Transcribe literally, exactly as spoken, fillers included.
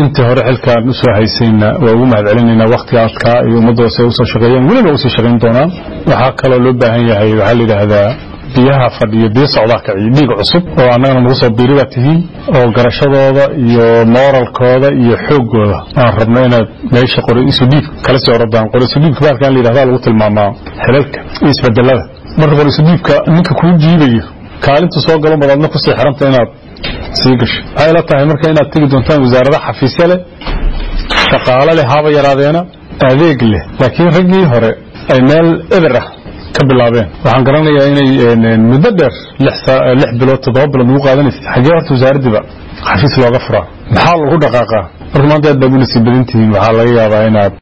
انت هوري حلكا نسو هيسينا وهو مهدعلينينا وقت عادكا يومدو سيوصل شغيين ولما وصل شغيين دونا وحاكا لو لباهن يحي وحالي هذا biyaha fadhiyo biyo socda ka ciidig cusub oo anagana nagu soo biiriga tihiin oo garashadooda iyo moralkooda iyo xoogooda aan rabno inaad meesha qori isu dhiib kala soo ordaan qori isu dhiibka baalkan leeyahay lagu tilmaamaa xilalka isbedelada marka qori isu dhiibka ninka ku jiibayo kaalinta soo galo madadna ku sii xiranta inaad sii gasho ay la tahay marka inaad tagi doontaan wasaaradda xafiisyo leh shaqaale leh haba yaraadeena adeeg leh laakiin ragii hore ay meel eber ka bilaabeen waxaan garanayaa inay muddo dheer lix bilood toddoba bilood ugu qaadanaysa xagee horta wasaaraddiiba xafiis looga furaa maxaa lagu dhaqaaqaa marka maanta aad baad u nasiib badan tihiin waxaa laga yaabaa inaad